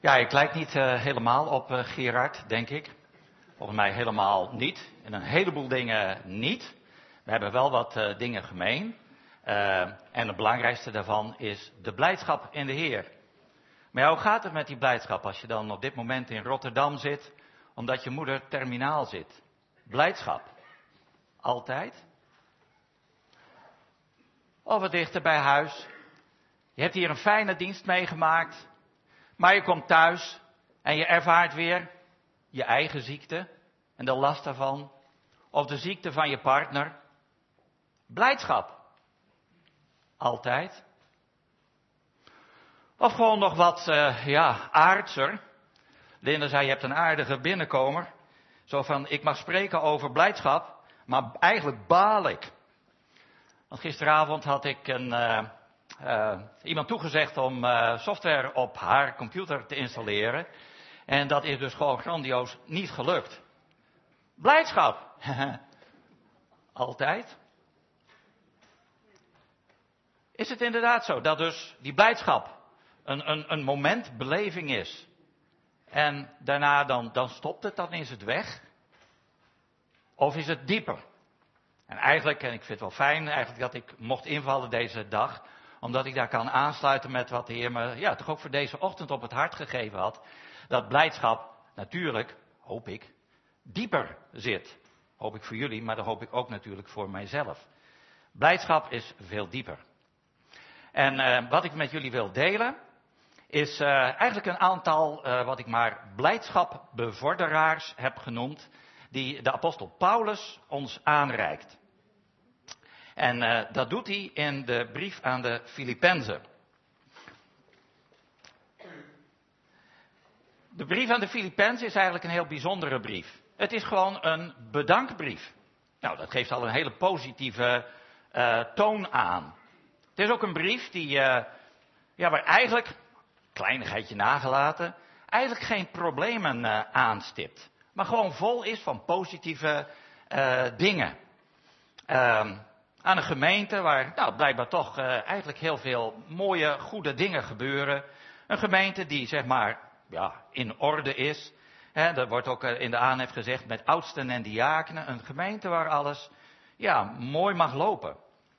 Ja, ik lijk niet helemaal op Gerard, denk ik. Volgens mij helemaal niet. En een heleboel dingen niet. We hebben wel wat dingen gemeen. En het belangrijkste daarvan is de blijdschap in de Heer. Maar ja, hoe gaat het met die blijdschap als je dan op dit moment in Rotterdam zit, omdat je moeder terminaal zit? Blijdschap. Altijd. Of wat dichter bij huis. Je hebt hier een fijne dienst meegemaakt. Maar je komt thuis en je ervaart weer je eigen ziekte en de last daarvan. Of de ziekte van je partner. Blijdschap. Altijd. Of gewoon nog wat, aardser. Linda zei, je hebt een aardige binnenkomer. Zo van, ik mag spreken over blijdschap, maar eigenlijk baal ik. Want gisteravond had ik iemand toegezegd om software op haar computer te installeren. En dat is dus gewoon grandioos niet gelukt. Blijdschap. Altijd. Is het inderdaad zo dat dus die blijdschap een momentbeleving is. En daarna dan stopt het, dan is het weg. Of is het dieper? En eigenlijk, en ik vind het wel fijn eigenlijk dat ik mocht invallen deze dag. Omdat ik daar kan aansluiten met wat de Heer me toch ook voor deze ochtend op het hart gegeven had. Dat blijdschap natuurlijk, hoop ik, dieper zit. Hoop ik voor jullie, maar dat hoop ik ook natuurlijk voor mijzelf. Blijdschap is veel dieper. En wat ik met jullie wil delen, is eigenlijk een aantal, wat ik maar blijdschapbevorderaars heb genoemd, die de apostel Paulus ons aanreikt. En dat doet hij in de brief aan de Filippenzen. De brief aan de Filippenzen is eigenlijk een heel bijzondere brief. Het is gewoon een bedankbrief. Nou, dat geeft al een hele positieve toon aan. Het is ook een brief die, waar eigenlijk, kleinigheidje nagelaten, eigenlijk geen problemen aanstipt. Maar gewoon vol is van positieve dingen. Aan een gemeente waar blijkbaar toch eigenlijk heel veel mooie, goede dingen gebeuren. Een gemeente die zeg maar in orde is. Dat wordt ook in de aanhef gezegd met oudsten en diakenen. Een gemeente waar alles mooi mag lopen.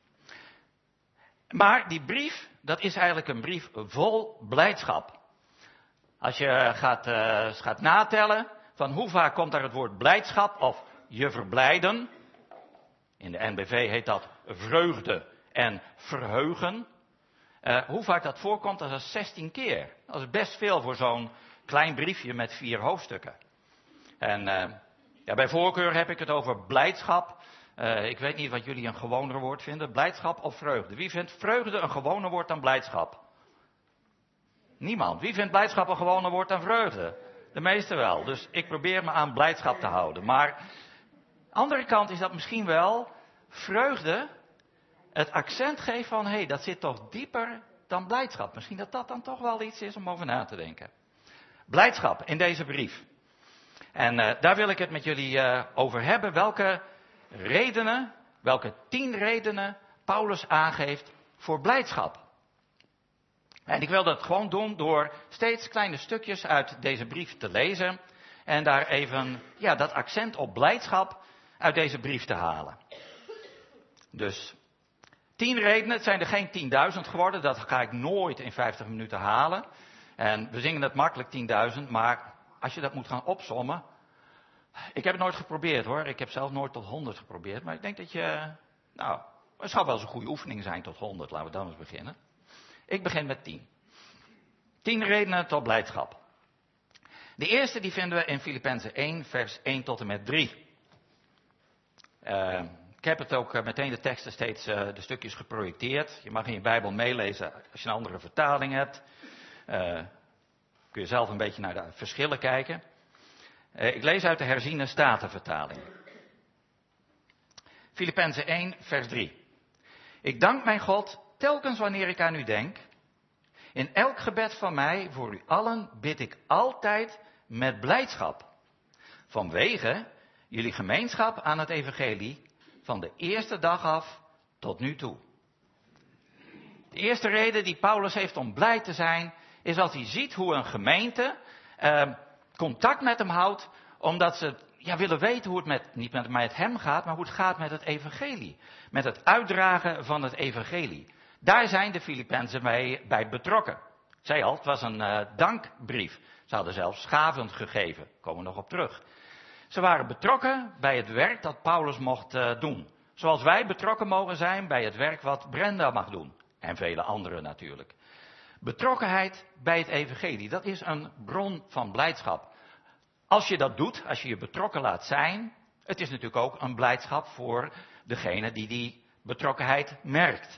Maar die brief, dat is eigenlijk een brief vol blijdschap. Als je gaat natellen van hoe vaak komt daar het woord blijdschap of je verblijden. In de NBV heet dat vreugde en verheugen. Hoe vaak dat voorkomt, dat is 16 keer. Dat is best veel voor zo'n klein briefje met 4 hoofdstukken. En bij voorkeur heb ik het over blijdschap. Ik weet niet wat jullie een gewoner woord vinden. Blijdschap of vreugde? Wie vindt vreugde een gewoner woord dan blijdschap? Niemand. Wie vindt blijdschap een gewoner woord dan vreugde? De meesten wel. Dus ik probeer me aan blijdschap te houden. Maar andere kant is dat misschien wel vreugde het accent geeft van dat zit toch dieper dan blijdschap. Misschien dat dat dan toch wel iets is om over na te denken. Blijdschap in deze brief. En daar wil ik het met jullie over hebben. Welke 10 redenen Paulus aangeeft voor blijdschap. En ik wil dat gewoon doen door steeds kleine stukjes uit deze brief te lezen. En daar even dat accent op blijdschap uit deze brief te halen. Dus 10 redenen, het zijn er geen 10.000 geworden. Dat ga ik nooit in 50 minuten halen. En we zingen het makkelijk 10.000, maar als je dat moet gaan opsommen. Ik heb het nooit geprobeerd hoor. Ik heb zelf nooit tot 100 geprobeerd. Maar ik denk dat het zou wel eens een goede oefening zijn tot 100. Laten we dan eens beginnen. Ik begin met 10. 10 redenen tot blijdschap. De eerste die vinden we in Filippenzen 1, vers 1 tot en met 3. Ik heb het ook meteen de teksten steeds de stukjes geprojecteerd. Je mag in je Bijbel meelezen als je een andere vertaling hebt. Kun je zelf een beetje naar de verschillen kijken. Ik lees uit de herziene statenvertaling. Filippenzen 1, vers 3. Ik dank mijn God telkens wanneer ik aan u denk. In elk gebed van mij voor u allen bid ik altijd met blijdschap. Vanwege jullie gemeenschap aan het evangelie van de eerste dag af tot nu toe. De eerste reden die Paulus heeft om blij te zijn is als hij ziet hoe een gemeente contact met hem houdt, omdat ze willen weten hoe het niet met hem gaat, maar hoe het gaat met het evangelie. Met het uitdragen van het evangelie. Daar zijn de Filippenzen bij betrokken. Ik zei al, het was een dankbrief. Ze hadden zelfs gaven gegeven. Daar komen we nog op terug. Ze waren betrokken bij het werk dat Paulus mocht doen. Zoals wij betrokken mogen zijn bij het werk wat Brenda mag doen. En vele anderen natuurlijk. Betrokkenheid bij het evangelie, dat is een bron van blijdschap. Als je dat doet, als je je betrokken laat zijn, het is natuurlijk ook een blijdschap voor degene die betrokkenheid merkt.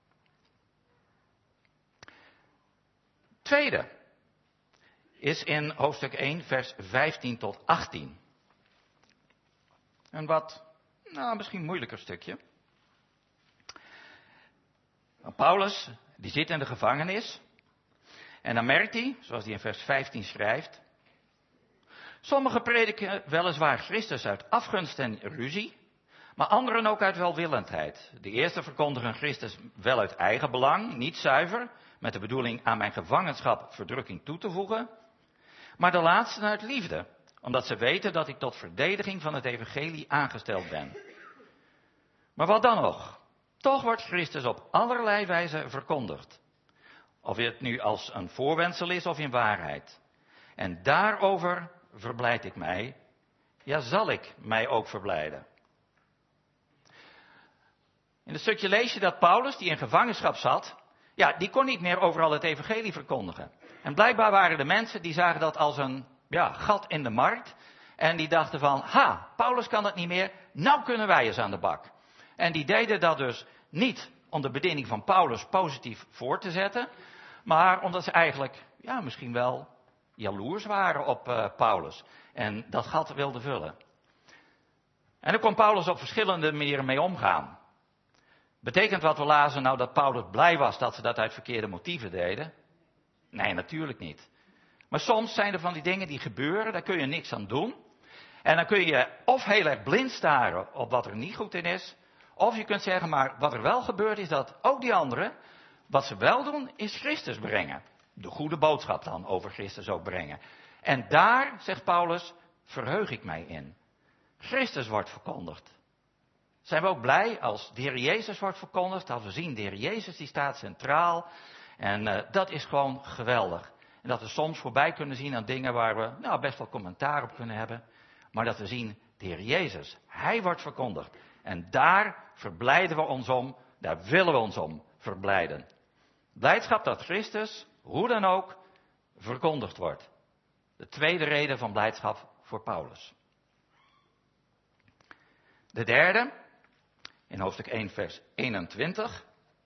Tweede is in hoofdstuk 1, vers 15 tot 18. Een wat, misschien moeilijker stukje. Paulus, die zit in de gevangenis. En dan merkt hij, zoals hij in vers 15 schrijft. Sommigen prediken weliswaar Christus uit afgunst en ruzie, maar anderen ook uit welwillendheid. De eerste verkondigen Christus wel uit eigen belang, niet zuiver, met de bedoeling aan mijn gevangenschap verdrukking toe te voegen. Maar de laatsten uit liefde, omdat ze weten dat ik tot verdediging van het evangelie aangesteld ben. Maar wat dan nog? Toch wordt Christus op allerlei wijze verkondigd. Of het nu als een voorwendsel is of in waarheid. En daarover verblijd ik mij. Ja, zal ik mij ook verblijden. In het stukje lees je dat Paulus, die in gevangenschap zat, die kon niet meer overal het evangelie verkondigen. En blijkbaar waren de mensen die zagen dat als een gat in de markt. En die dachten van, Paulus kan het niet meer, nou kunnen wij eens aan de bak. En die deden dat dus niet om de bediening van Paulus positief voor te zetten, maar omdat ze eigenlijk, misschien wel jaloers waren op Paulus. En dat gat wilden vullen. En daar kon Paulus op verschillende manieren mee omgaan. Betekent wat we lazen nou dat Paulus blij was dat ze dat uit verkeerde motieven deden? Nee, natuurlijk niet. Maar soms zijn er van die dingen die gebeuren, daar kun je niks aan doen. En dan kun je of heel erg blind staren op wat er niet goed in is, of je kunt zeggen, maar wat er wel gebeurt is dat ook die anderen, wat ze wel doen, is Christus brengen. De goede boodschap dan over Christus ook brengen. En daar, zegt Paulus, verheug ik mij in. Christus wordt verkondigd. Zijn we ook blij als de Heer Jezus wordt verkondigd, als we zien de Heer Jezus die staat centraal. En dat is gewoon geweldig. En dat we soms voorbij kunnen zien aan dingen waar we best wel commentaar op kunnen hebben. Maar dat we zien, de Heer Jezus, Hij wordt verkondigd. En daar verblijden we ons om, daar willen we ons om verblijden. Blijdschap dat Christus, hoe dan ook, verkondigd wordt. De tweede reden van blijdschap voor Paulus. De derde, in hoofdstuk 1 vers 21.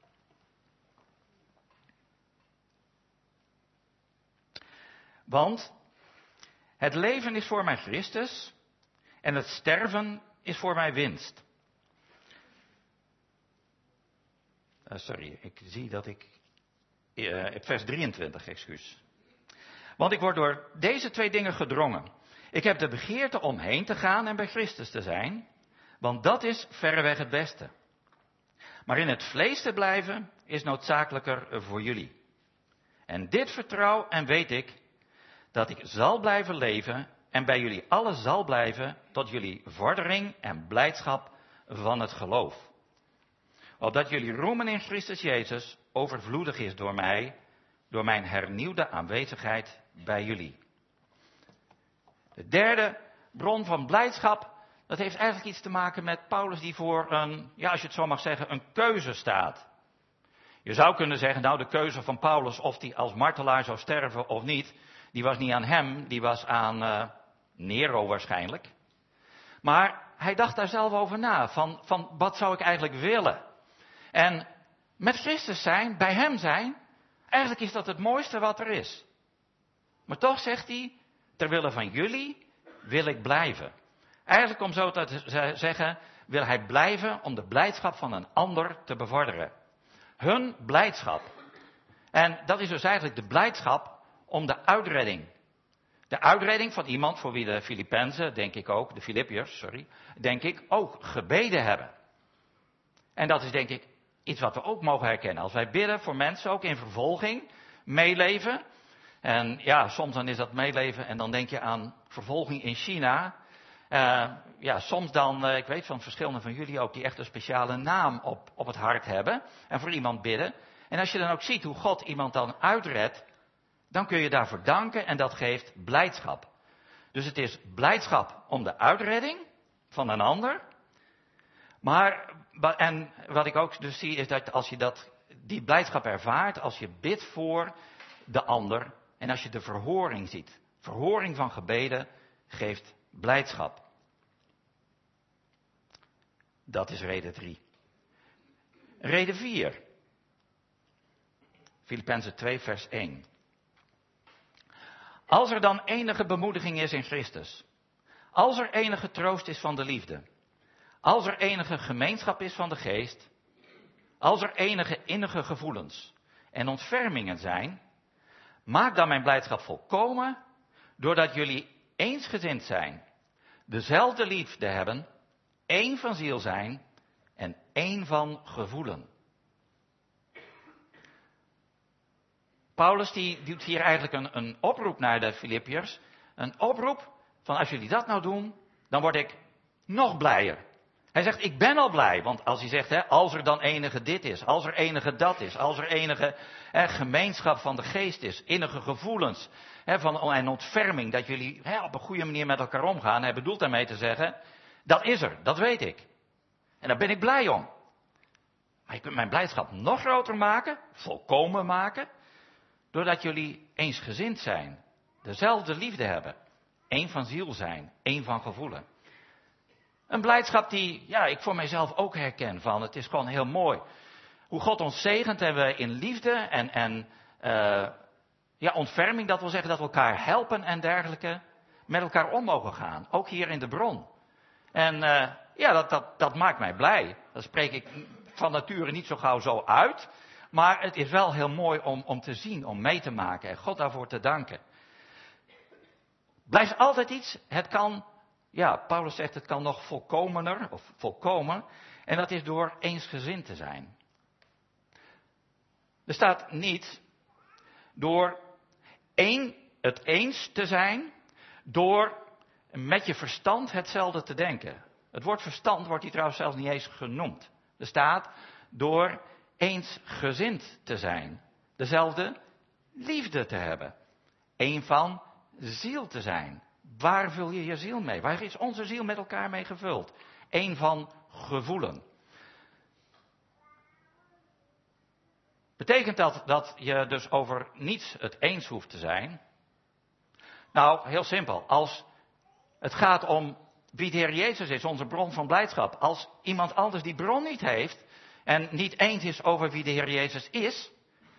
Want het leven is voor mij Christus en het sterven is voor mij winst. Ik zie dat ik... vers 23, excuus. Want ik word door deze twee dingen gedrongen. Ik heb de begeerte om heen te gaan en bij Christus te zijn, want dat is verreweg het beste. Maar in het vlees te blijven is noodzakelijker voor jullie. En dit vertrouw en weet ik, dat ik zal blijven leven en bij jullie allen zal blijven tot jullie vordering en blijdschap van het geloof. Opdat jullie roemen in Christus Jezus overvloedig is door mij, door mijn hernieuwde aanwezigheid bij jullie. De derde bron van blijdschap, dat heeft eigenlijk iets te maken met Paulus die voor een, als je het zo mag zeggen, een keuze staat. Je zou kunnen zeggen, de keuze van Paulus of hij als martelaar zou sterven of niet, die was niet aan hem, die was aan Nero waarschijnlijk. Maar hij dacht daar zelf over na, van wat zou ik eigenlijk willen? En met Christus zijn, bij hem zijn, eigenlijk is dat het mooiste wat er is. Maar toch zegt hij, ter wille van jullie wil ik blijven. Eigenlijk om zo te zeggen, wil hij blijven om de blijdschap van een ander te bevorderen. Hun blijdschap. En dat is dus eigenlijk de blijdschap om de uitredding. De uitredding van iemand voor wie de Filippenzen, de Filippiërs, denk ik ook gebeden hebben. En dat is denk ik iets wat we ook mogen herkennen. Als wij bidden voor mensen ook in vervolging, meeleven, En ja, soms dan is dat meeleven en dan denk je aan vervolging in China. Ja, soms dan, ik weet van verschillende van jullie ook, die echt een speciale naam op het hart hebben. En voor iemand bidden. En als je dan ook ziet hoe God iemand dan uitredt, dan kun je daarvoor danken en dat geeft blijdschap. Dus het is blijdschap om de uitredding van een ander. Maar, en wat ik ook dus zie is dat als je die blijdschap ervaart, als je bidt voor de ander en als je de verhoring ziet. Verhoring van gebeden geeft blijdschap. Dat is reden 3. Reden 4. Filippenzen 2 vers 1. Als er dan enige bemoediging is in Christus. Als er enige troost is van de liefde. Als er enige gemeenschap is van de geest. Als er enige innige gevoelens en ontfermingen zijn. Maak dan mijn blijdschap volkomen. Doordat jullie eensgezind zijn. Dezelfde liefde hebben. Één van ziel zijn. En één van gevoelen. Paulus die doet hier eigenlijk een oproep naar de Filippiërs. Een oproep van als jullie dat nou doen, dan word ik nog blijer. Hij zegt, ik ben al blij. Want als hij zegt, als er dan enige dit is, als er enige dat is, als er enige gemeenschap van de geest is, innige gevoelens en ontferming, dat jullie op een goede manier met elkaar omgaan. Hij bedoelt daarmee te zeggen, dat is er, dat weet ik. En daar ben ik blij om. Maar je kunt mijn blijdschap nog groter maken, volkomen maken, doordat jullie eensgezind zijn, dezelfde liefde hebben, één van ziel zijn, één van gevoelen. Een blijdschap die ik voor mijzelf ook herken van, het is gewoon heel mooi. Hoe God ons zegent en we in liefde en ontferming, dat wil zeggen dat we elkaar helpen en dergelijke, met elkaar om mogen gaan. Ook hier in de bron. En dat maakt mij blij. Dat spreek ik van nature niet zo gauw zo uit. Maar het is wel heel mooi om te zien, om mee te maken en God daarvoor te danken. Blijft altijd iets, het kan, Paulus zegt het kan nog volkomener of volkomen. En dat is door eensgezind te zijn. Er staat niet door het eens te zijn, door met je verstand hetzelfde te denken. Het woord verstand wordt hier trouwens zelfs niet eens genoemd. Er staat door eensgezind te zijn. Dezelfde liefde te hebben. Eén van ziel te zijn. Waar vul je je ziel mee? Waar is onze ziel met elkaar mee gevuld? Eén van gevoelen. Betekent dat je dus over niets het eens hoeft te zijn? Nou, heel simpel. Als het gaat om wie de Heer Jezus is, onze bron van blijdschap. Als iemand anders die bron niet heeft en niet eens is over wie de Heer Jezus is,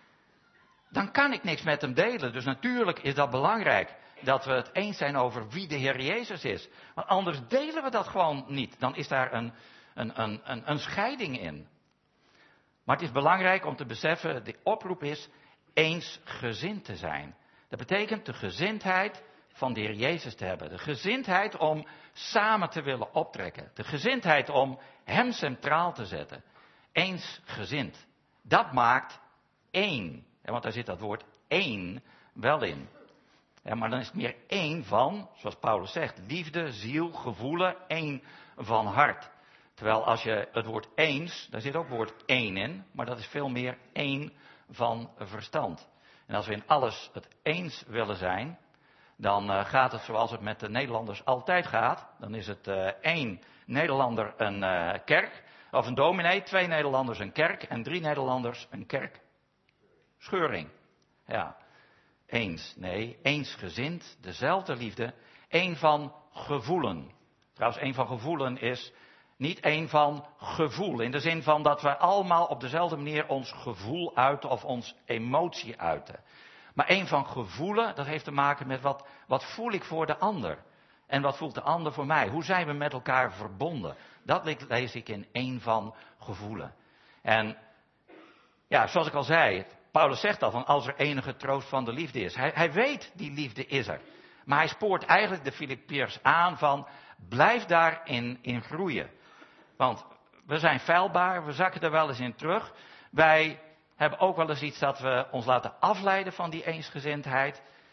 dan kan ik niks met hem delen. Dus natuurlijk is dat belangrijk, dat we het eens zijn over wie de Heer Jezus is. Want anders delen we dat gewoon niet. Dan is daar een scheiding in. Maar het is belangrijk om te beseffen, de oproep is eensgezind te zijn. Dat betekent de gezindheid van de Heer Jezus te hebben. De gezindheid om samen te willen optrekken. De gezindheid om hem centraal te zetten. Eensgezind. Dat maakt één. Want daar zit dat woord één wel in. Maar dan is het meer één van, zoals Paulus zegt, liefde, ziel, gevoelen, één van hart. Terwijl als je het woord eens, daar zit ook woord één in, maar dat is veel meer één van verstand. En als we in alles het eens willen zijn, dan gaat het zoals het met de Nederlanders altijd gaat. Dan is het 1 Nederlander een kerk, of een dominee, 2 Nederlanders een kerk en 3 Nederlanders een kerkscheuring. Ja, eens, nee, eensgezind, dezelfde liefde, één van gevoelen. Trouwens, één van gevoelen is niet één van gevoel, in de zin van dat we allemaal op dezelfde manier ons gevoel uiten of ons emotie uiten. Maar één van gevoelen, dat heeft te maken met wat voel ik voor de ander. En wat voelt de ander voor mij? Hoe zijn we met elkaar verbonden? Dat lees ik in één van gevoelen. En zoals ik al zei, Paulus zegt al van als er enige troost van de liefde is. Hij weet die liefde is er. Maar hij spoort eigenlijk de Filippiërs aan van blijf daarin groeien. Want we zijn feilbaar, we zakken er wel eens in terug. Wij hebben ook wel eens iets dat we ons laten afleiden van die eensgezindheid.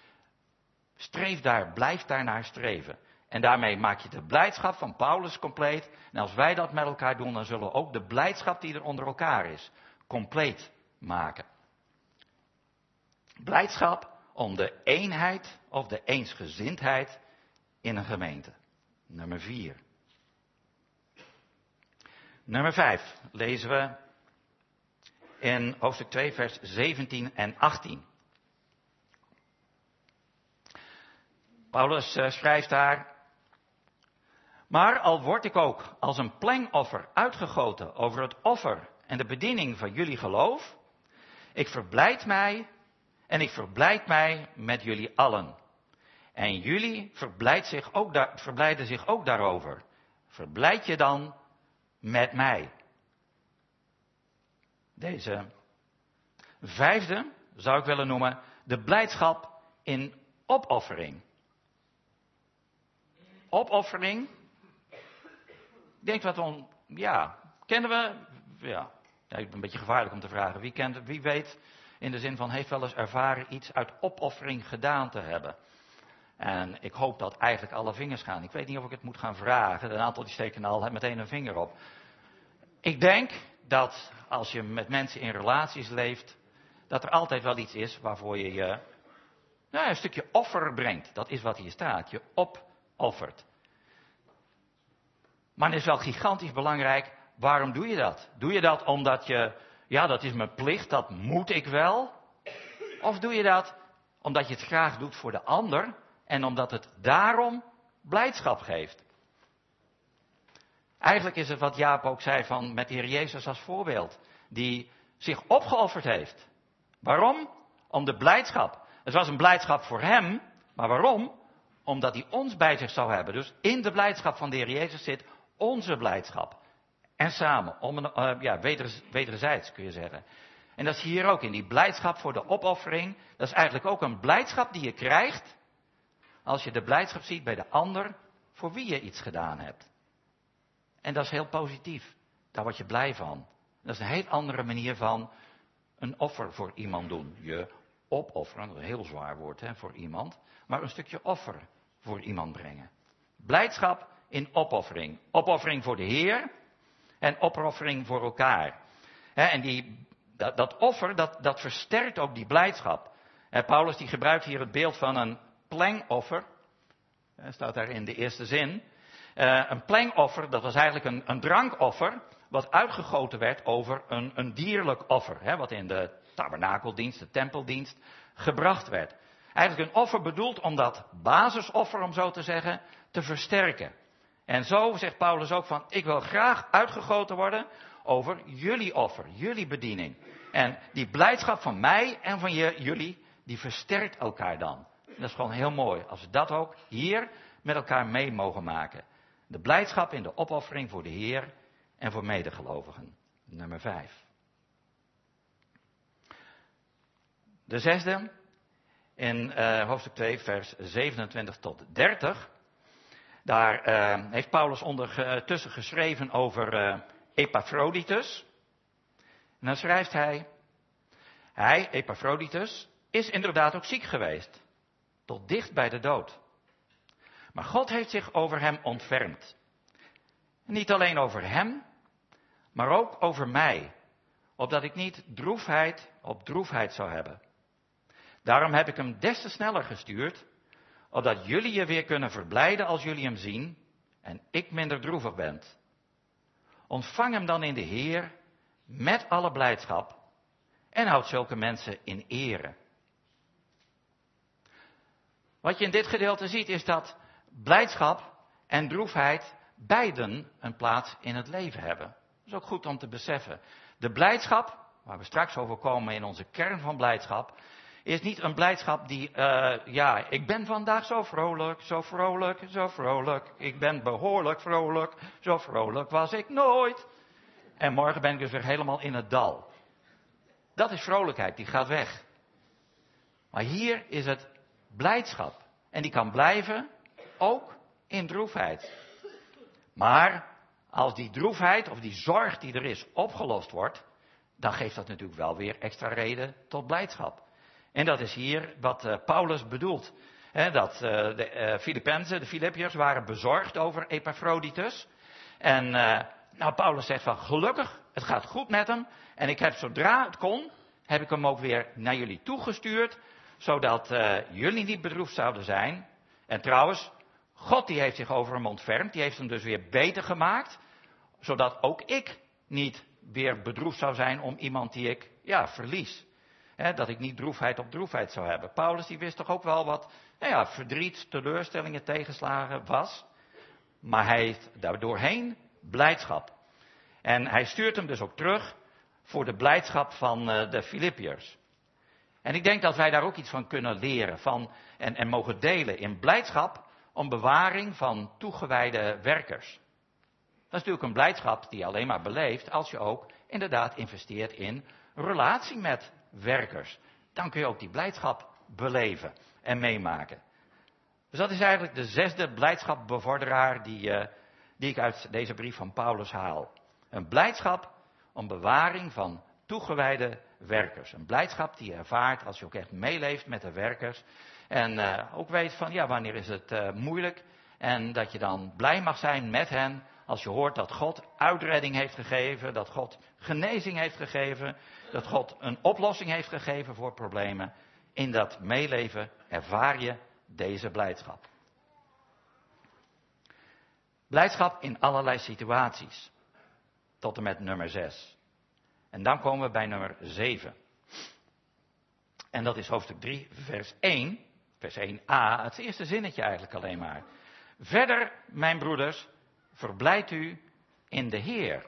Blijf daar naar streven. En daarmee maak je de blijdschap van Paulus compleet. En als wij dat met elkaar doen, dan zullen we ook de blijdschap die er onder elkaar is, compleet maken. Blijdschap om de eenheid of de eensgezindheid in een gemeente. Nummer 4. Nummer 5 lezen we in hoofdstuk 2, vers 17 en 18. Paulus schrijft daar: maar al word ik ook als een plengoffer uitgegoten over het offer en de bediening van jullie geloof, ik verblijd mij en ik verblijd mij met jullie allen. En jullie verblijden zich ook daarover. Verblijd je dan met mij. Deze 5e zou ik willen noemen de blijdschap in opoffering. Opoffering. Ik denk kennen we? Ja, ik ben een beetje gevaarlijk om te vragen. Wie kent het? Wie weet, in de zin van heeft wel eens ervaren iets uit opoffering gedaan te hebben. En ik hoop dat eigenlijk alle vingers gaan. Ik weet niet of ik het moet gaan vragen. Een aantal die steken al meteen een vinger op. Ik denk dat als je met mensen in relaties leeft, dat er altijd wel iets is waarvoor je een stukje offer brengt. Dat is wat hier staat. Je opoffert. Maar het is wel gigantisch belangrijk, waarom doe je dat? Doe je dat omdat dat is mijn plicht, dat moet ik wel? Of doe je dat omdat je het graag doet voor de ander en omdat het daarom blijdschap geeft? Eigenlijk is het wat Jaap ook zei met de Heer Jezus als voorbeeld, die zich opgeofferd heeft. Waarom? Om de blijdschap. Het was een blijdschap voor hem, maar waarom? Omdat hij ons bij zich zou hebben. Dus in de blijdschap van de Heer Jezus zit onze blijdschap. En samen, wederzijds kun je zeggen. En dat is hier ook in die blijdschap voor de opoffering. Dat is eigenlijk ook een blijdschap die je krijgt als je de blijdschap ziet bij de ander voor wie je iets gedaan hebt. En dat is heel positief. Daar word je blij van. Dat is een heel andere manier van een offer voor iemand doen. Je opofferen, dat is een heel zwaar woord voor iemand. Maar een stukje offer voor iemand brengen. Blijdschap in opoffering. Opoffering voor de Heer en opoffering voor elkaar. En dat offer, dat versterkt ook die blijdschap. Paulus die gebruikt hier het beeld van een plengoffer. Staat daar in de eerste zin. Een plengoffer, dat was eigenlijk een drankoffer, wat uitgegoten werd over een dierlijk offer. Wat in de tabernakeldienst, de tempeldienst, gebracht werd. Eigenlijk een offer bedoeld om dat basisoffer, om zo te zeggen, te versterken. En zo zegt Paulus ook van, ik wil graag uitgegoten worden over jullie offer, jullie bediening. En die blijdschap van mij en van jullie, die versterkt elkaar dan. En dat is gewoon heel mooi, als we dat ook hier met elkaar mee mogen maken. De blijdschap in de opoffering voor de Heer en voor medegelovigen. Nummer 5. De 6e, in hoofdstuk 2, vers 27 tot 30. Daar heeft Paulus ondertussen geschreven over Epaphroditus. En dan schrijft hij, Epaphroditus, is inderdaad ook ziek geweest. Tot dicht bij de dood. Maar God heeft zich over hem ontfermd. Niet alleen over hem, maar ook over mij. Opdat ik niet droefheid op droefheid zou hebben. Daarom heb ik hem des te sneller gestuurd. Opdat jullie je weer kunnen verblijden als jullie hem zien. En ik minder droevig ben. Ontvang hem dan in de Heer met alle blijdschap. En houd zulke mensen in ere. Wat je in dit gedeelte ziet is dat blijdschap en droefheid beiden een plaats in het leven hebben. Dat is ook goed om te beseffen. De blijdschap, waar we straks over komen in onze kern van blijdschap, is niet een blijdschap die, ik ben vandaag zo vrolijk, zo vrolijk, zo vrolijk. Ik ben behoorlijk vrolijk, zo vrolijk was ik nooit. En morgen ben ik dus weer helemaal in het dal. Dat is vrolijkheid, die gaat weg. Maar hier is het blijdschap. En die kan blijven, ook in droefheid. Maar als die droefheid of die zorg die er is opgelost wordt, dan geeft dat natuurlijk wel weer extra reden tot blijdschap. En dat is hier wat Paulus bedoelt. Dat de Filippenzen, de Filippiërs, waren bezorgd over Epaphroditus. En Paulus zegt van gelukkig, het gaat goed met hem. En ik heb zodra het kon, heb ik hem ook weer naar jullie toegestuurd. Zodat jullie niet bedroefd zouden zijn. En trouwens, God die heeft zich over hem ontfermd. Die heeft hem dus weer beter gemaakt. Zodat ook ik niet weer bedroefd zou zijn om iemand die ik verlies. Dat ik niet droefheid op droefheid zou hebben. Paulus die wist toch ook wel wat verdriet, teleurstellingen, tegenslagen was. Maar hij heeft daardoorheen blijdschap. En hij stuurt hem dus ook terug voor de blijdschap van de Filippiërs. En ik denk dat wij daar ook iets van kunnen leren en mogen delen in blijdschap om bewaring van toegewijde werkers. Dat is natuurlijk een blijdschap die je alleen maar beleeft als je ook inderdaad investeert in relatie met werkers. Dan kun je ook die blijdschap beleven en meemaken. Dus dat is eigenlijk de 6e blijdschapbevorderaar die ik uit deze brief van Paulus haal. Een blijdschap om bewaring van toegewijde werkers. Een blijdschap die je ervaart als je ook echt meeleeft met de werkers. En ook weet van wanneer is het moeilijk. En dat je dan blij mag zijn met hen als je hoort dat God uitredding heeft gegeven. Dat God genezing heeft gegeven. Dat God een oplossing heeft gegeven voor problemen. In dat meeleven ervaar je deze blijdschap. Blijdschap in allerlei situaties. Tot en met nummer 6. En dan komen we bij nummer 7. En dat is hoofdstuk 3, vers 1. Vers 1a, het eerste zinnetje eigenlijk alleen maar. Verder, mijn broeders, verblijdt u in de Heer.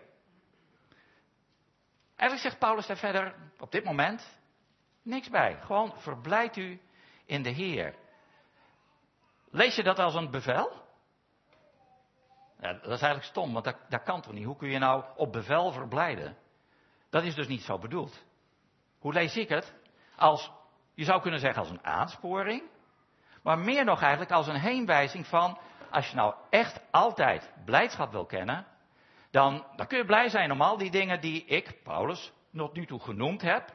Eigenlijk zegt Paulus daar verder op dit moment niks bij. Gewoon verblijdt u in de Heer. Lees je dat als een bevel? Ja, dat is eigenlijk stom, want dat kan toch niet? Hoe kun je nou op bevel verblijden? Dat is dus niet zo bedoeld. Hoe lees ik het? Je zou kunnen zeggen als een aansporing. Maar meer nog eigenlijk als een heenwijzing van, als je nou echt altijd blijdschap wil kennen, dan kun je blij zijn om al die dingen die ik, Paulus, tot nu toe genoemd heb.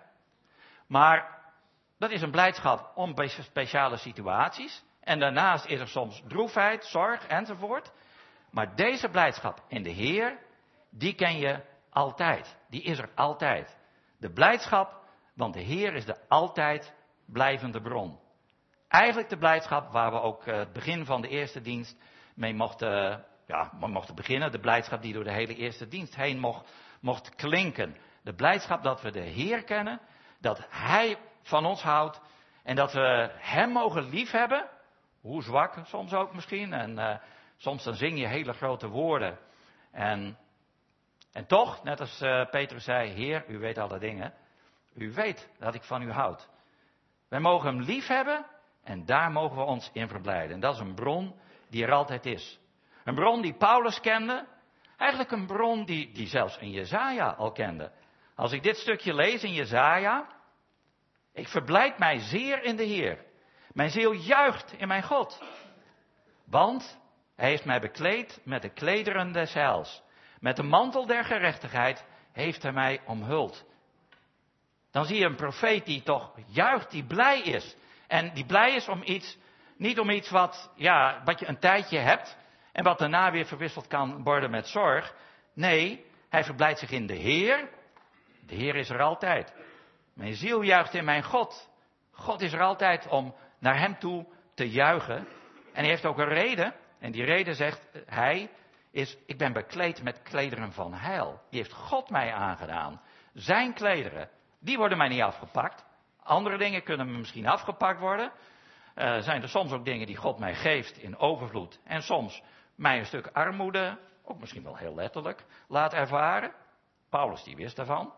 Maar dat is een blijdschap om speciale situaties. En daarnaast is er soms droefheid, zorg enzovoort. Maar deze blijdschap in de Heer, die ken je altijd. Die is er altijd. De blijdschap, want de Heer is de altijd blijvende bron. Eigenlijk de blijdschap waar we ook het begin van de eerste dienst mee mochten beginnen. De blijdschap die door de hele eerste dienst heen mocht klinken. De blijdschap dat we de Heer kennen, dat Hij van ons houdt en dat we Hem mogen liefhebben. Hoe zwak soms ook misschien. En soms dan zing je hele grote woorden. En toch, net als Petrus zei, Heer, u weet alle dingen. U weet dat ik van u houd. Wij mogen hem lief hebben en daar mogen we ons in verblijden. En dat is een bron die er altijd is. Een bron die Paulus kende. Eigenlijk een bron die zelfs in Jesaja al kende. Als ik dit stukje lees in Jesaja. Ik verblijd mij zeer in de Heer. Mijn ziel juicht in mijn God. Want hij heeft mij bekleed met de klederen des heils. Met de mantel der gerechtigheid heeft hij mij omhuld. Dan zie je een profeet die toch juicht, die blij is. En die blij is om iets, niet om iets wat je een tijdje hebt. En wat daarna weer verwisseld kan worden met zorg. Nee, hij verblijdt zich in de Heer. De Heer is er altijd. Mijn ziel juicht in mijn God. God is er altijd om naar hem toe te juichen. En hij heeft ook een reden. En die reden zegt hij is, ik ben bekleed met klederen van heil. Die heeft God mij aangedaan. Zijn klederen, die worden mij niet afgepakt. Andere dingen kunnen me misschien afgepakt worden. Zijn er soms ook dingen die God mij geeft in overvloed. En soms mij een stuk armoede, ook misschien wel heel letterlijk, laat ervaren. Paulus die wist daarvan.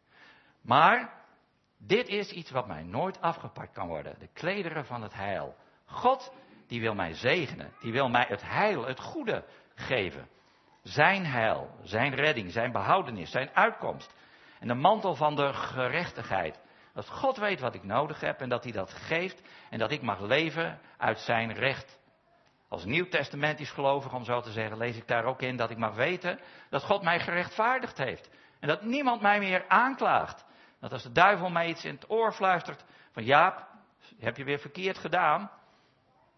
Maar dit is iets wat mij nooit afgepakt kan worden. De klederen van het heil. God die wil mij zegenen. Die wil mij het heil, het goede geven. Zijn heil, zijn redding, zijn behoudenis, zijn uitkomst. En de mantel van de gerechtigheid. Dat God weet wat ik nodig heb en dat hij dat geeft. En dat ik mag leven uit zijn recht. Als nieuwtestamentisch gelovig, om zo te zeggen, lees ik daar ook in dat ik mag weten dat God mij gerechtvaardigd heeft. En dat niemand mij meer aanklaagt. Dat als de duivel mij iets in het oor fluistert van Jaap, heb je weer verkeerd gedaan.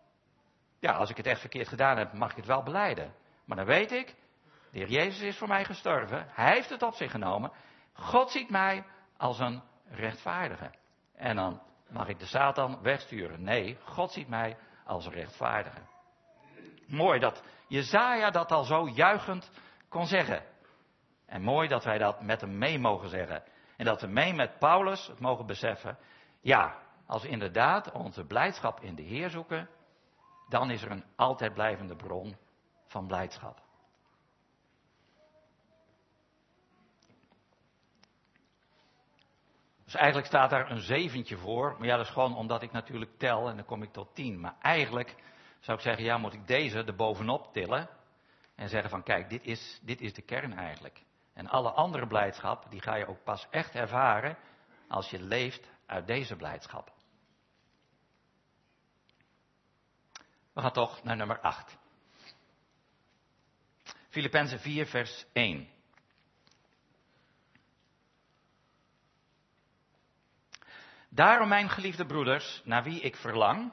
Ja, als ik het echt verkeerd gedaan heb, mag ik het wel belijden. Maar dan weet ik, de Heer Jezus is voor mij gestorven. Hij heeft het op zich genomen. God ziet mij als een rechtvaardige. En dan mag ik de Satan wegsturen. Nee, God ziet mij als een rechtvaardige. Mooi dat Jesaja dat al zo juichend kon zeggen. En mooi dat wij dat met hem mee mogen zeggen. En dat we mee met Paulus het mogen beseffen. Ja, als we inderdaad onze blijdschap in de Heer zoeken, dan is er een altijd blijvende bron van blijdschap. Dus eigenlijk staat daar een 7 voor. Maar ja, dat is gewoon omdat ik natuurlijk tel en dan kom ik tot 10. Maar eigenlijk zou ik zeggen, ja, moet ik deze erbovenop tillen. En zeggen van, kijk, dit is de kern eigenlijk. En alle andere blijdschap, die ga je ook pas echt ervaren als je leeft uit deze blijdschap. We gaan toch naar nummer 8. Filippenzen 4 vers 1. Daarom, mijn geliefde broeders, naar wie ik verlang,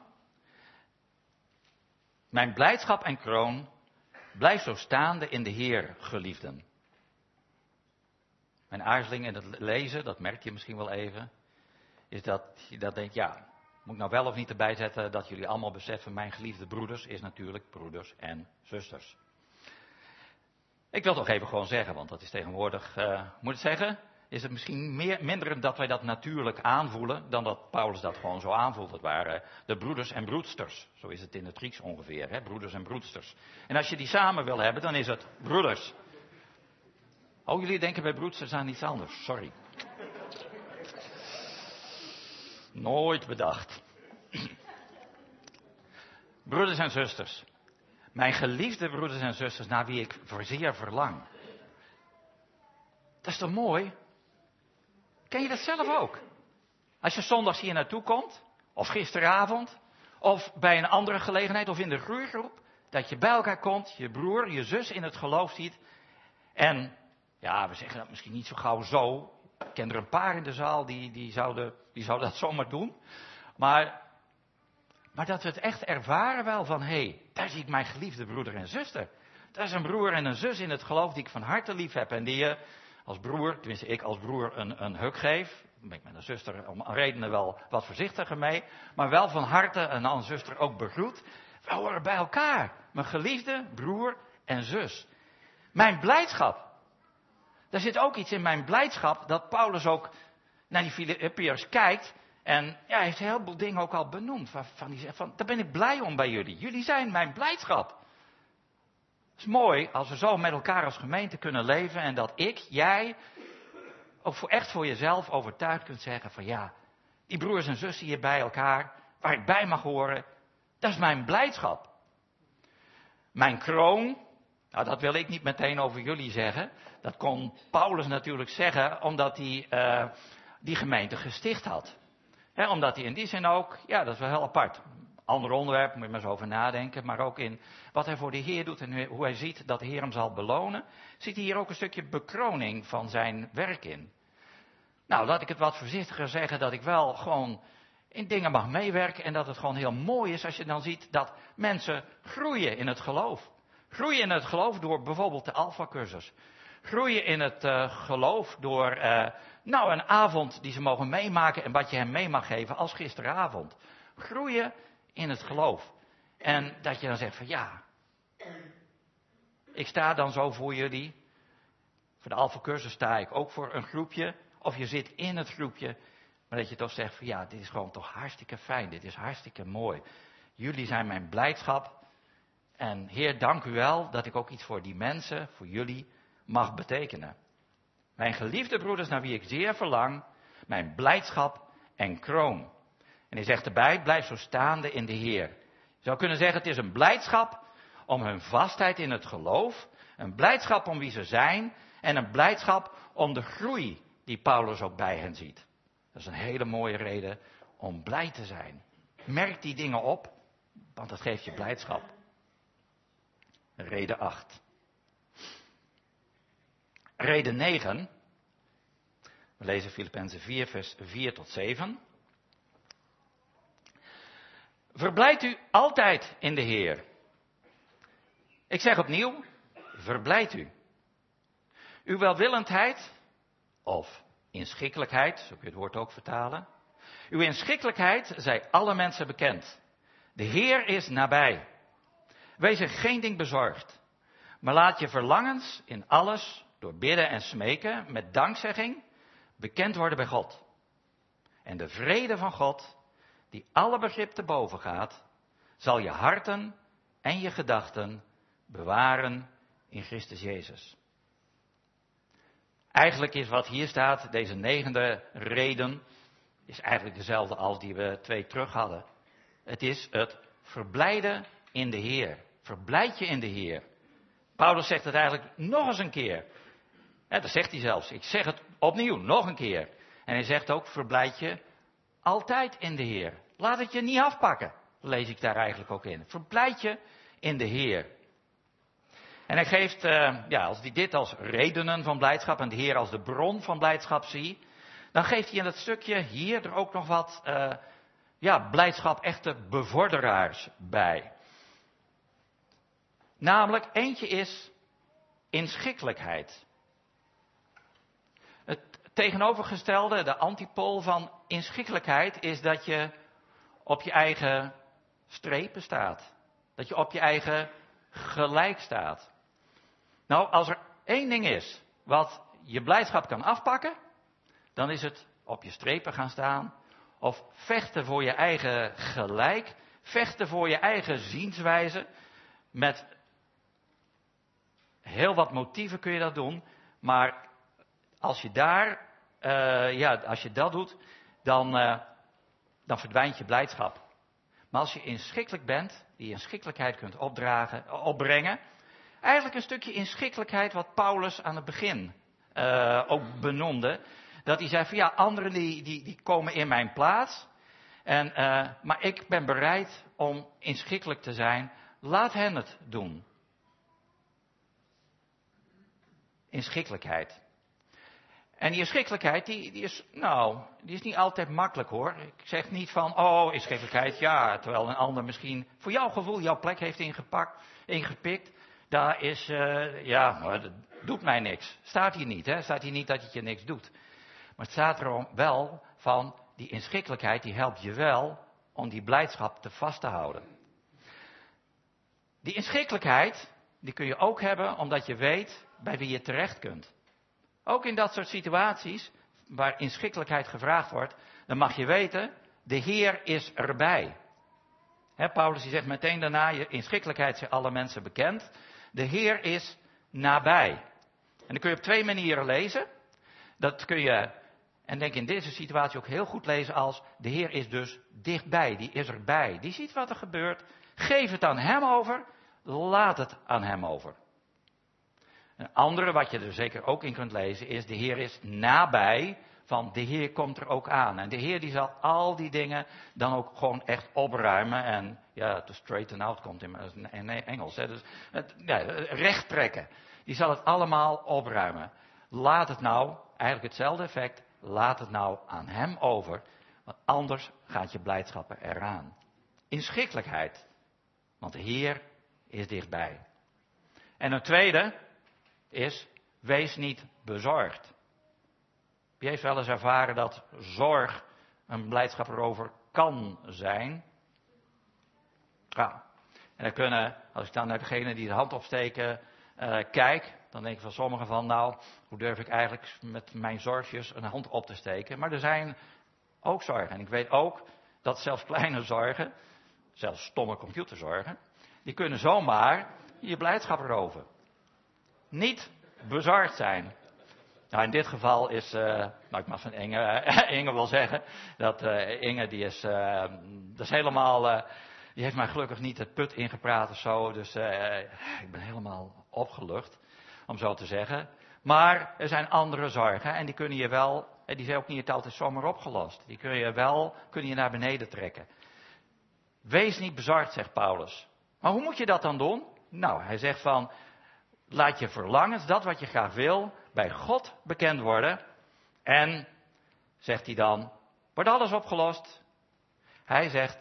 mijn blijdschap en kroon, blijf zo staande in de Heer, geliefden. Mijn aarzeling in het lezen, dat merk je misschien wel even, is dat je dat denkt, ja, moet ik nou wel of niet erbij zetten dat jullie allemaal beseffen, mijn geliefde broeders is natuurlijk broeders en zusters. Ik wil het toch even gewoon zeggen, want dat is tegenwoordig, moet ik zeggen, is het misschien minder dat wij dat natuurlijk aanvoelen, dan dat Paulus dat gewoon zo aanvoelt. Het waren de broeders en broedsters, zo is het in het Grieks ongeveer, hè? Broeders en broedsters. En als je die samen wil hebben, dan is het broeders. Oh, jullie denken bij broedsters aan iets anders, sorry. Nooit bedacht. Broeders en zusters. Mijn geliefde broeders en zusters, naar wie ik zeer verlang. Dat is toch mooi? Ken je dat zelf ook? Als je zondags hier naartoe komt, of gisteravond, of bij een andere gelegenheid, of in de groeigroep, dat je bij elkaar komt, je broer, je zus in het geloof ziet. En, ja, we zeggen dat misschien niet zo gauw zo. Ik ken er een paar in de zaal die zouden dat zomaar doen. Maar dat we het echt ervaren wel van, hé, daar zie ik mijn geliefde broeder en zuster. Dat is een broer en een zus in het geloof die ik van harte lief heb. En die je als broer, tenminste ik als broer, een huk geef. Daar ben ik met een zuster om redenen wel wat voorzichtiger mee. Maar wel van harte en aan een zuster ook begroet. We horen bij elkaar. Mijn geliefde broer en zus. Mijn blijdschap. Daar zit ook iets in mijn blijdschap dat Paulus ook naar die Filippiërs kijkt. En ja, hij heeft een heleboel dingen ook al benoemd. Waarvan hij zegt van, daar ben ik blij om bij jullie. Jullie zijn mijn blijdschap. Het is mooi als we zo met elkaar als gemeente kunnen leven. En dat jij, ook echt voor jezelf overtuigd kunt zeggen van ja, die broers en zussen hier bij elkaar, waar ik bij mag horen, dat is mijn blijdschap. Mijn kroon, nou dat wil ik niet meteen over jullie zeggen. Dat kon Paulus natuurlijk zeggen, omdat hij die gemeente gesticht had. Omdat hij in die zin ook, ja dat is wel heel apart. Ander onderwerp, moet je maar eens over nadenken. Maar ook in wat hij voor de Heer doet en hoe hij ziet dat de Heer hem zal belonen. Ziet hij hier ook een stukje bekroning van zijn werk in. Nou, laat ik het wat voorzichtiger zeggen. Dat ik wel gewoon in dingen mag meewerken. En dat het gewoon heel mooi is als je dan ziet dat mensen groeien in het geloof. Groeien in het geloof door bijvoorbeeld de Alpha-cursus. Groeien in het geloof door een avond die ze mogen meemaken. En wat je hem mee mag geven als gisteravond. Groeien in het geloof. En dat je dan zegt van ja, ik sta dan zo voor jullie. Voor de Alpha-cursus sta ik ook voor een groepje. Of je zit in het groepje. Maar dat je toch zegt van ja, dit is gewoon toch hartstikke fijn. Dit is hartstikke mooi. Jullie zijn mijn blijdschap. En Heer, dank u wel dat ik ook iets voor die mensen, voor jullie, mag betekenen. Mijn geliefde broeders naar wie ik zeer verlang. Mijn blijdschap en kroon. En hij zegt erbij, blijf zo staande in de Heer. Je zou kunnen zeggen, het is een blijdschap om hun vastheid in het geloof. Een blijdschap om wie ze zijn. En een blijdschap om de groei die Paulus ook bij hen ziet. Dat is een hele mooie reden om blij te zijn. Merk die dingen op, want dat geeft je blijdschap. Reden 8. Reden 9. We lezen Filippenzen 4 vers 4 tot 7. Verblijd u altijd in de Heer. Ik zeg opnieuw, verblijd u. Uw welwillendheid, of inschikkelijkheid, zo kun je het woord ook vertalen. Uw inschikkelijkheid zij alle mensen bekend. De Heer is nabij. Wees er geen ding bezorgd. Maar laat je verlangens in alles, door bidden en smeken, met dankzegging, bekend worden bij God. En de vrede van God, die alle begrip te boven gaat, zal je harten en je gedachten bewaren in Christus Jezus. Eigenlijk is wat hier staat, deze 9e reden, is eigenlijk dezelfde als die we 2 terug hadden. Het is het verblijden in de Heer. Verblijd je in de Heer. Paulus zegt het eigenlijk nog eens een keer. Dat zegt hij zelfs. Ik zeg het opnieuw, nog een keer. En hij zegt ook, verblijd je altijd in de Heer. Laat het je niet afpakken, lees ik daar eigenlijk ook in. Verblijd je in de Heer. En hij geeft, als hij dit als redenen van blijdschap en de Heer als de bron van blijdschap ziet, dan geeft hij in het stukje hier er ook nog wat, blijdschap echte bevorderaars bij. Namelijk, eentje is inschikkelijkheid. Het tegenovergestelde, de antipool van inschikkelijkheid, is dat je op je eigen strepen staat. Dat je op je eigen gelijk staat. Nou, als er één ding is wat je blijdschap kan afpakken, dan is het op je strepen gaan staan of vechten voor je eigen gelijk, vechten voor je eigen zienswijze. Met heel wat motieven kun je dat doen, maar als je als je dat doet, dan verdwijnt je blijdschap. Maar als je inschikkelijk bent, die inschikkelijkheid kunt opbrengen, eigenlijk een stukje inschikkelijkheid wat Paulus aan het begin ook benoemde, dat hij zei van anderen die komen in mijn plaats, maar ik ben bereid om inschikkelijk te zijn, laat hen het doen. Inschikkelijkheid. En die inschikkelijkheid, die is niet altijd makkelijk hoor. Ik zeg niet van, inschikkelijkheid, ja, terwijl een ander misschien voor jouw gevoel jouw plek heeft ingepikt. Daar is, maar dat doet mij niks. Staat hier niet, hè? Staat hier niet dat het je niks doet. Maar het staat er wel van, die inschikkelijkheid, die helpt je wel om die blijdschap te vast te houden. Die inschikkelijkheid, die kun je ook hebben omdat je weet bij wie je terecht kunt. Ook in dat soort situaties, waar inschikkelijkheid gevraagd wordt, dan mag je weten, de Heer is erbij. Paulus die zegt meteen daarna, je inschikkelijkheid zijn alle mensen bekend. De Heer is nabij. En dat kun je op 2 manieren lezen. Dat kun je, en denk in deze situatie ook heel goed lezen als, de Heer is dus dichtbij, die is erbij. Die ziet wat er gebeurt, geef het aan hem over, laat het aan hem over. Een andere, wat je er zeker ook in kunt lezen, is de Heer is nabij, van de Heer komt er ook aan. En de Heer die zal al die dingen dan ook gewoon echt opruimen en, to straighten out komt in Engels. Dus recht trekken. Die zal het allemaal opruimen. Laat het nou, eigenlijk hetzelfde effect, laat het nou aan hem over, want anders gaat je blijdschap eraan. Inschikkelijkheid, want de Heer is dichtbij. En een tweede is, wees niet bezorgd. Wie heeft wel eens ervaren dat zorg een blijdschap erover kan zijn? Ja. En dan kunnen, als ik dan naar degene die de hand opsteken kijk, dan denk ik van sommigen van, hoe durf ik eigenlijk met mijn zorgjes een hand op te steken? Maar er zijn ook zorgen. En ik weet ook dat zelfs kleine zorgen, zelfs stomme computerzorgen, die kunnen zomaar je blijdschap erover. Niet bezorgd zijn. Nou, in dit geval is, ik mag van Inge wel zeggen, dat Inge die is helemaal, die heeft mij gelukkig niet het put ingepraat of zo, dus ik ben helemaal opgelucht, om zo te zeggen. Maar er zijn andere zorgen en die kunnen je wel, en die zijn ook niet altijd zomaar opgelost. Die kun je naar beneden trekken. Wees niet bezorgd, zegt Paulus. Maar hoe moet je dat dan doen? Nou, hij zegt van, laat je verlangens, dat wat je graag wil, bij God bekend worden. En, zegt hij dan, wordt alles opgelost? Hij zegt,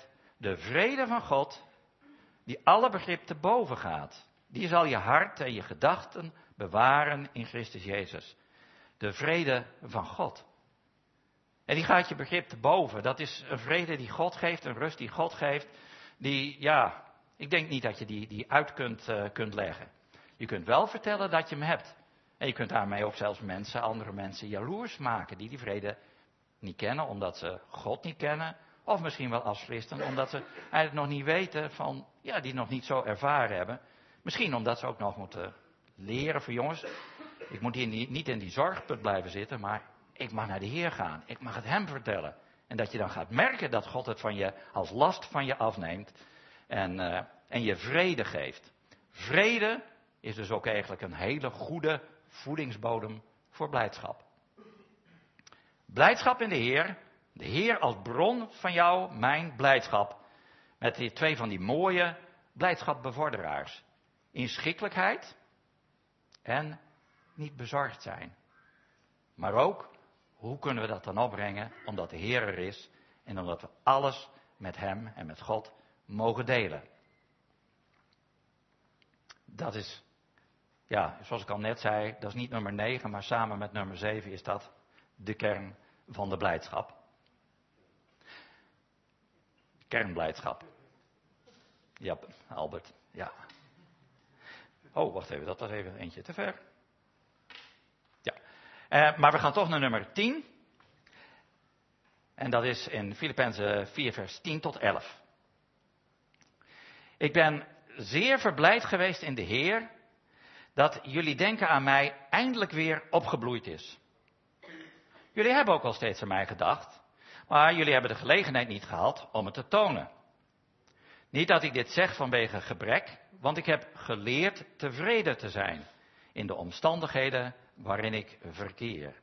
De vrede van God, die alle begrip te boven gaat. Die zal je hart en je gedachten bewaren in Christus Jezus. De vrede van God. En die gaat je begrip te boven. Dat is een vrede die God geeft, een rust die God geeft. Die, ja, ik denk niet dat je die uit kunt leggen. Je kunt wel vertellen dat je hem hebt. En je kunt daarmee ook zelfs andere mensen jaloers maken die vrede niet kennen, omdat ze God niet kennen. Of misschien wel afslisten, omdat ze eigenlijk nog niet weten van, ja, die nog niet zo ervaren hebben. Misschien omdat ze ook nog moeten leren van jongens, ik moet hier niet in die zorgput blijven zitten, maar ik mag naar de Heer gaan. Ik mag het hem vertellen. En dat je dan gaat merken dat God het van je als last van je afneemt en je vrede geeft. Vrede is dus ook eigenlijk een hele goede voedingsbodem voor blijdschap. Blijdschap in de Heer als bron van jou, mijn blijdschap. Met die twee van die mooie blijdschapbevorderaars. Inschikkelijkheid en niet bezorgd zijn. Maar ook, hoe kunnen we dat dan opbrengen? Omdat de Heer er is en omdat we alles met hem en met God mogen delen. Dat is, ja, zoals ik al net zei, dat is niet nummer 9, maar samen met nummer 7 is dat de kern van de blijdschap. Kernblijdschap. Ja, Albert, ja. Oh, wacht even, dat was even eentje te ver. Ja, maar we gaan toch naar nummer 10. En dat is in Filippenzen 4 vers 10 tot 11. Ik ben zeer verblijd geweest in de Heer dat jullie denken aan mij eindelijk weer opgebloeid is. Jullie hebben ook al steeds aan mij gedacht, maar jullie hebben de gelegenheid niet gehad om het te tonen. Niet dat ik dit zeg vanwege gebrek, want ik heb geleerd tevreden te zijn in de omstandigheden waarin ik verkeer.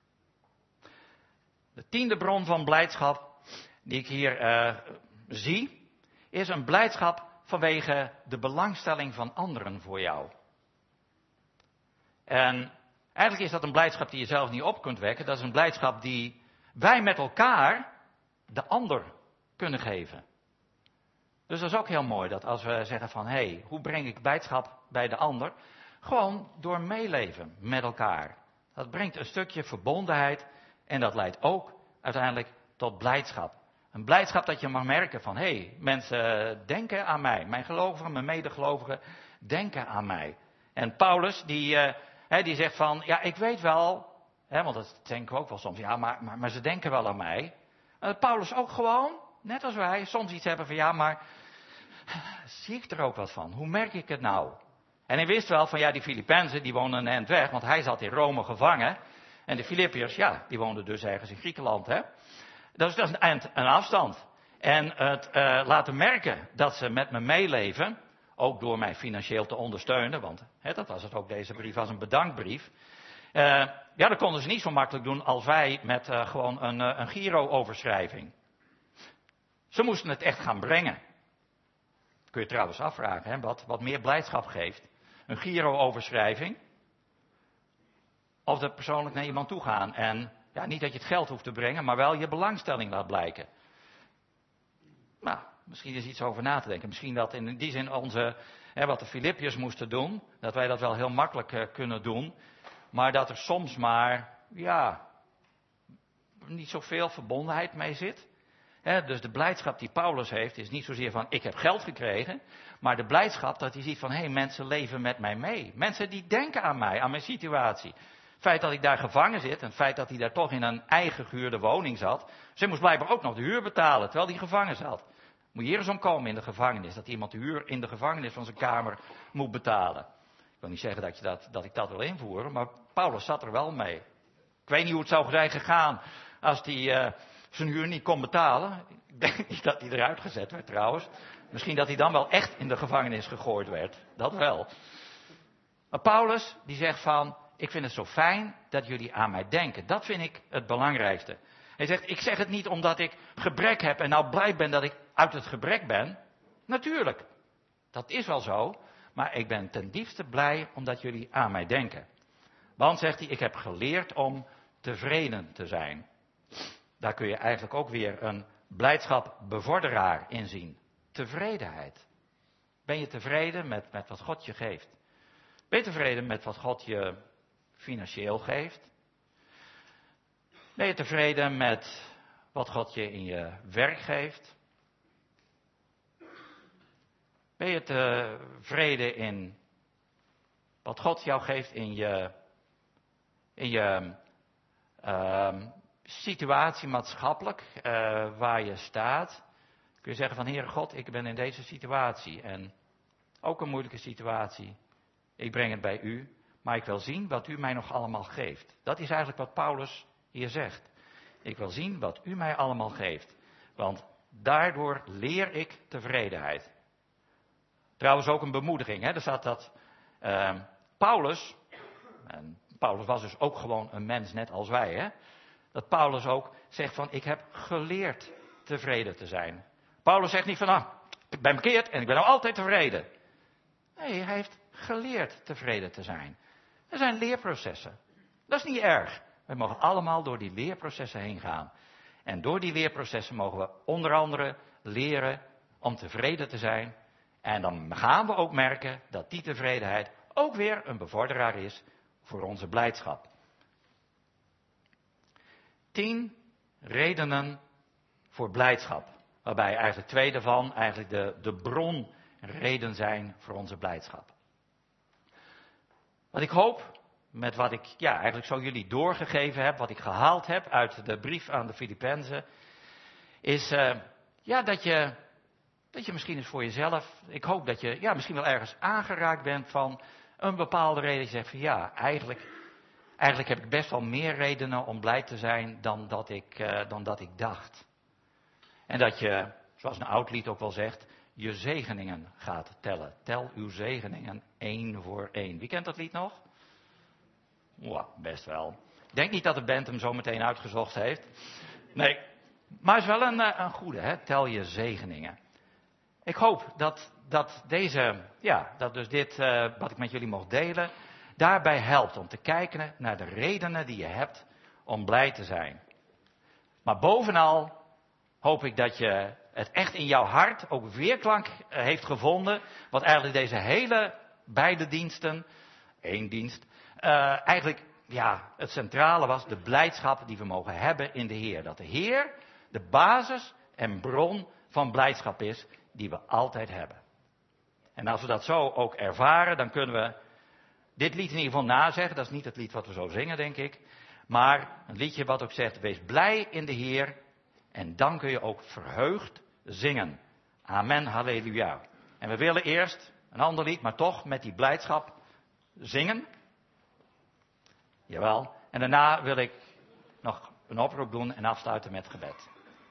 De tiende bron van blijdschap die ik hier zie, is een blijdschap vanwege de belangstelling van anderen voor jou. En eigenlijk is dat een blijdschap die je zelf niet op kunt wekken. Dat is een blijdschap die wij met elkaar de ander kunnen geven. Dus dat is ook heel mooi dat als we zeggen van, hé, hoe breng ik blijdschap bij de ander? Gewoon door meeleven met elkaar. Dat brengt een stukje verbondenheid en dat leidt ook uiteindelijk tot blijdschap. Een blijdschap dat je mag merken van, hé, mensen denken aan mij. Mijn gelovigen, mijn medegelovigen denken aan mij. En Paulus die zegt van, ja, ik weet wel, want dat denken we ook wel soms, ja, maar ze denken wel aan mij. Paulus ook gewoon, net als wij, soms iets hebben van, ja, maar zie ik er ook wat van? Hoe merk ik het nou? En hij wist wel van, ja, die Filippenzen, die woonden een eind weg, want hij zat in Rome gevangen. En de Filippiërs, ja, die woonden dus ergens in Griekenland, hè. Dat is een afstand. En het laten merken dat ze met me meeleven, ook door mij financieel te ondersteunen, want dat was het ook, deze brief was een bedankbrief. Ja, dat konden ze niet zo makkelijk doen als wij met gewoon een Giro-overschrijving. Ze moesten het echt gaan brengen. Kun je trouwens afvragen, wat meer blijdschap geeft. Een Giro-overschrijving. Of dat persoonlijk naar iemand toe gaan. En ja, niet dat je het geld hoeft te brengen, maar wel je belangstelling laat blijken. Nou, misschien is iets over na te denken. Misschien dat in die zin wat de Filippiërs moesten doen, dat wij dat wel heel makkelijk kunnen doen. Maar dat er soms maar, ja, niet zoveel verbondenheid mee zit. Dus de blijdschap die Paulus heeft is niet zozeer van ik heb geld gekregen. Maar de blijdschap dat hij ziet van hé, mensen leven met mij mee. Mensen die denken aan mij, aan mijn situatie. Het feit dat ik daar gevangen zit en het feit dat hij daar toch in een eigen gehuurde woning zat. Ze moest blijkbaar ook nog de huur betalen terwijl hij gevangen zat. Moet je hier eens om komen in de gevangenis. Dat iemand de huur in de gevangenis van zijn kamer moet betalen. Ik wil niet zeggen dat ik dat wil invoeren, maar Paulus zat er wel mee. Ik weet niet hoe het zou zijn gegaan als hij zijn huur niet kon betalen. Ik denk niet dat hij eruit gezet werd trouwens. Misschien dat hij dan wel echt in de gevangenis gegooid werd. Dat wel. Maar Paulus die zegt van, ik vind het zo fijn dat jullie aan mij denken. Dat vind ik het belangrijkste. Hij zegt, ik zeg het niet omdat ik gebrek heb en nou blij ben dat ik uit het gebrek ben. Natuurlijk, dat is wel zo. Maar ik ben ten diepste blij omdat jullie aan mij denken. Want, zegt hij, ik heb geleerd om tevreden te zijn. Daar kun je eigenlijk ook weer een blijdschap bevorderaar inzien. Tevredenheid. Ben je tevreden met wat God je geeft? Ben je tevreden met wat God je financieel geeft? Ben je tevreden met wat God je in je werk geeft? Ben je tevreden in wat God jou geeft in je situatie maatschappelijk, waar je staat? Kun je zeggen van, Heere God, ik ben in deze situatie en ook een moeilijke situatie. Ik breng het bij u, maar ik wil zien wat u mij nog allemaal geeft. Dat is eigenlijk wat Paulus hier zegt. Ik wil zien wat u mij allemaal geeft, want daardoor leer ik tevredenheid. Trouwens ook een bemoediging, hè? Er staat dat Paulus, en Paulus was dus ook gewoon een mens net als wij, hè? Dat Paulus ook zegt van, ik heb geleerd tevreden te zijn. Paulus zegt niet van, ik ben bekeerd en ik ben nou altijd tevreden. Nee, hij heeft geleerd tevreden te zijn. Er zijn leerprocessen. Dat is niet erg. We mogen allemaal door die leerprocessen heen gaan. En door die leerprocessen mogen we onder andere leren om tevreden te zijn. En dan gaan we ook merken dat die tevredenheid ook weer een bevorderaar is voor onze blijdschap. 10 redenen voor blijdschap. Waarbij eigenlijk 2 daarvan eigenlijk de bronreden zijn voor onze blijdschap. Wat ik hoop, met wat ik eigenlijk zo jullie doorgegeven heb, wat ik gehaald heb uit de brief aan de Filippenzen, is dat je misschien eens voor jezelf, ik hoop dat je misschien wel ergens aangeraakt bent van een bepaalde reden. Je zegt van eigenlijk heb ik best wel meer redenen om blij te zijn dan dat ik dacht. En dat je, zoals een oud lied ook wel zegt, je zegeningen gaat tellen. Tel uw zegeningen 1 voor 1. Wie kent dat lied nog? Best wel. Ik denk niet dat de band hem zo meteen uitgezocht heeft. Nee, maar het is wel een goede, hè? Tel je zegeningen. Ik hoop dat dit wat ik met jullie mocht delen, daarbij helpt om te kijken naar de redenen die je hebt om blij te zijn. Maar bovenal hoop ik dat je het echt in jouw hart ook weerklank heeft gevonden, wat eigenlijk deze hele beide diensten, 1 dienst, eigenlijk het centrale was, de blijdschap die we mogen hebben in de Heer. Dat de Heer de basis en bron van blijdschap is die we altijd hebben. En als we dat zo ook ervaren, dan kunnen we dit lied in ieder geval nazeggen. Dat is niet het lied wat we zo zingen, denk ik. Maar een liedje wat ook zegt, wees blij in de Heer. En dan kun je ook verheugd zingen. Amen, halleluja. En we willen eerst een ander lied, maar toch met die blijdschap zingen. Jawel. En daarna wil ik nog een oproep doen en afsluiten met gebed.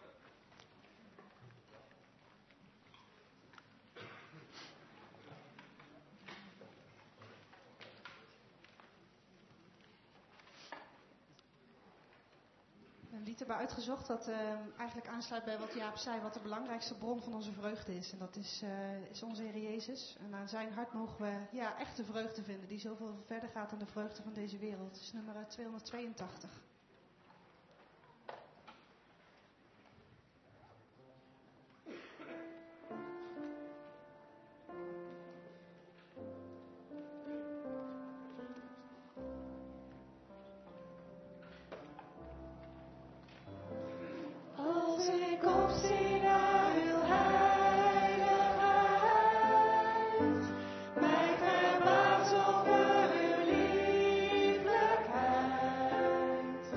Een lied hebben uitgezocht dat eigenlijk aansluit bij wat Jaap zei, wat de belangrijkste bron van onze vreugde is. En dat is onze Heer Jezus. En aan zijn hart mogen we echte vreugde vinden, die zoveel verder gaat dan de vreugde van deze wereld. Het is nummer 282. Mij verbaast over uw lieflijkheid.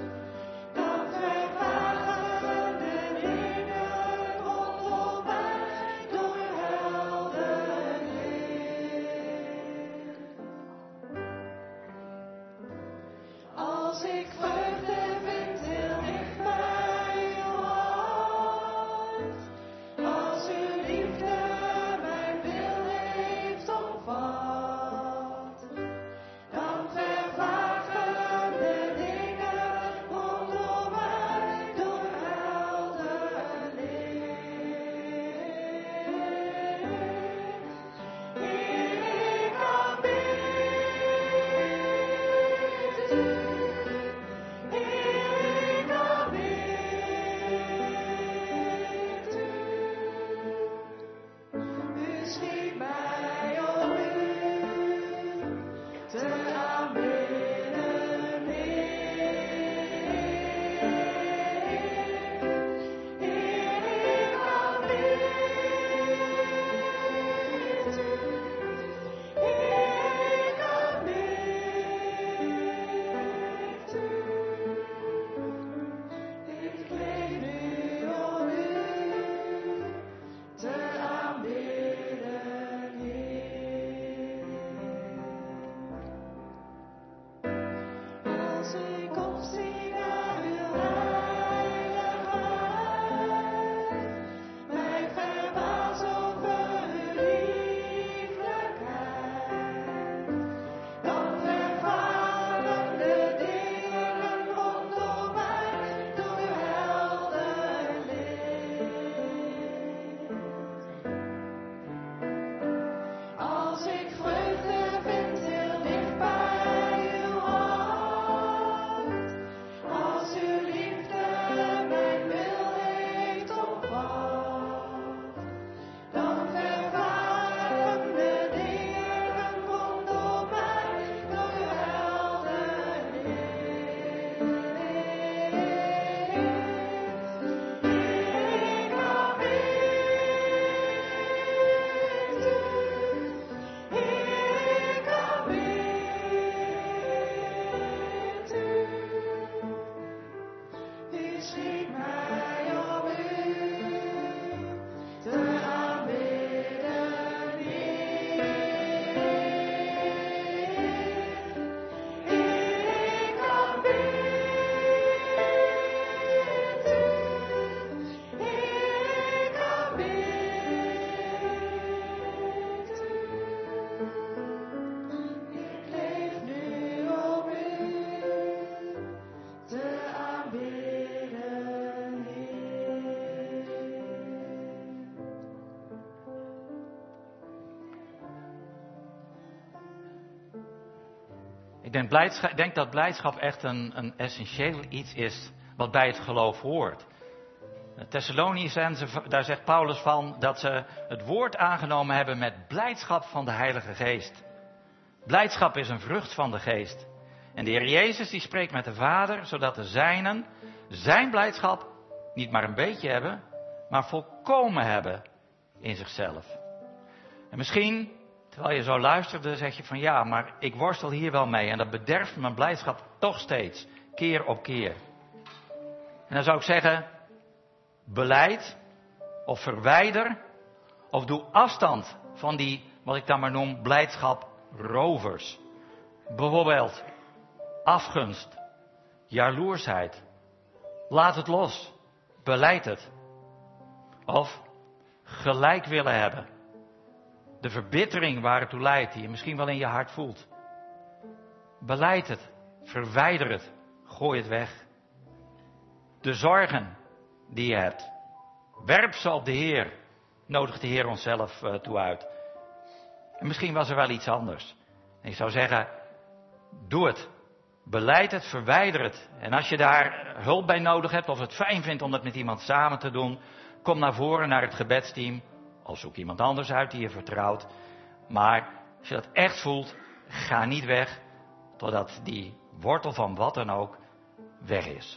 denk dat blijdschap echt een essentieel iets is wat bij het geloof hoort. Thessalonicenzen, daar zegt Paulus van dat ze het woord aangenomen hebben met blijdschap van de Heilige Geest. Blijdschap is een vrucht van de Geest. En de Heer Jezus die spreekt met de Vader, zodat de zijnen zijn blijdschap niet maar een beetje hebben, maar volkomen hebben in zichzelf. En misschien, terwijl je zo luisterde, zeg je van ja, maar ik worstel hier wel mee en dat bederft mijn blijdschap toch steeds, keer op keer. En dan zou ik zeggen, beleid of verwijder of doe afstand van die, wat ik dan maar noem, blijdschaprovers. Bijvoorbeeld afgunst, jaloersheid. Laat het los, beleid het. Of gelijk willen hebben. De verbittering waar het toe leidt, die je misschien wel in je hart voelt. Beleid het, verwijder het, gooi het weg. De zorgen die je hebt, werp ze op de Heer, nodigt de Heer onszelf toe uit. En misschien was er wel iets anders. En ik zou zeggen, doe het. Beleid het, verwijder het. En als je daar hulp bij nodig hebt of het fijn vindt om dat met iemand samen te doen, kom naar voren naar het gebedsteam. Of zoek iemand anders uit die je vertrouwt. Maar als je dat echt voelt, ga niet weg totdat die wortel van wat dan ook weg is.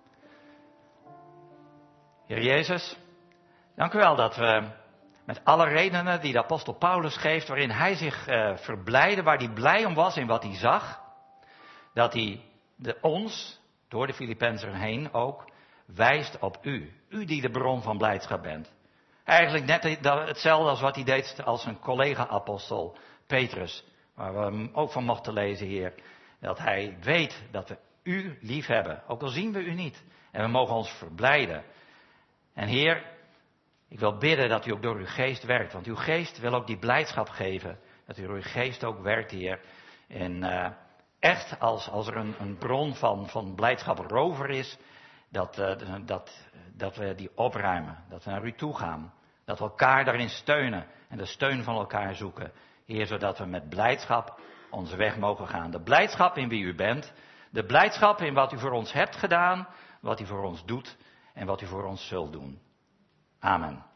Heer Jezus, dank u wel dat we met alle redenen die de apostel Paulus geeft, waarin hij zich verblijde, waar hij blij om was in wat hij zag, dat hij ons, door de Filippenzen heen ook, wijst op u. U die de bron van blijdschap bent. Eigenlijk net hetzelfde als wat hij deed als een collega-apostel, Petrus, waar we hem ook van mochten lezen, Heer. Dat hij weet dat we u lief hebben, ook al zien we u niet. En we mogen ons verblijden. En Heer, ik wil bidden dat u ook door uw geest werkt, want uw geest wil ook die blijdschap geven. Dat u door uw geest ook werkt, Heer. En echt als er een bron van blijdschap rover is, dat we die opruimen. Dat we naar u toe gaan. Dat we elkaar daarin steunen en de steun van elkaar zoeken. Heer, zodat we met blijdschap onze weg mogen gaan. De blijdschap in wie u bent. De blijdschap in wat u voor ons hebt gedaan, wat u voor ons doet en wat u voor ons zult doen. Amen.